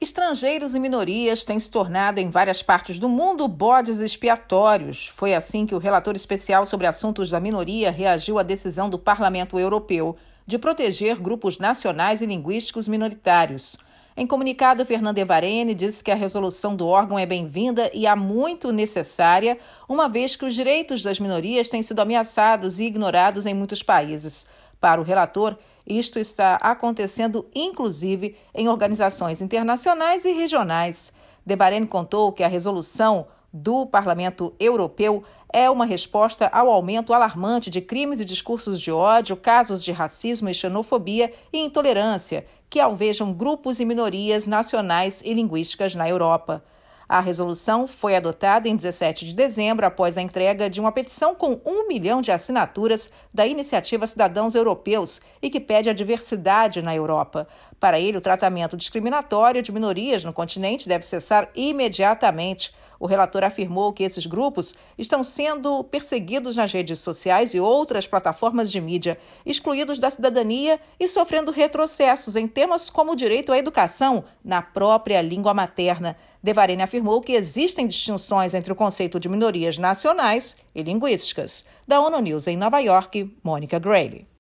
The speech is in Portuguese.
Estrangeiros e minorias têm se tornado em várias partes do mundo bodes expiatórios. Foi assim que o relator especial sobre assuntos da minoria reagiu à decisão do Parlamento Europeu de proteger grupos nacionais e linguísticos minoritários. Em comunicado, Fernande Varenne disse que a resolução do órgão é bem-vinda e há muito necessária, uma vez que os direitos das minorias têm sido ameaçados e ignorados em muitos países. Para o relator, isto está acontecendo inclusive em organizações internacionais e regionais. De Varenne contou que a resolução do Parlamento Europeu é uma resposta ao aumento alarmante de crimes e discursos de ódio, casos de racismo e xenofobia e intolerância que alvejam grupos e minorias nacionais e linguísticas na Europa. A resolução foi adotada em 17 de dezembro, após a entrega de uma petição com 1 milhão de assinaturas da Iniciativa Cidadãos Europeus e que pede a diversidade na Europa. Para ele, o tratamento discriminatório de minorias no continente deve cessar imediatamente. O relator afirmou que esses grupos estão sendo perseguidos nas redes sociais e outras plataformas de mídia, excluídos da cidadania e sofrendo retrocessos em temas como o direito à educação na própria língua materna. De Varenne afirmou que existem distinções entre o conceito de minorias nacionais e linguísticas. Da ONU News em Nova York, Mônica Grayle.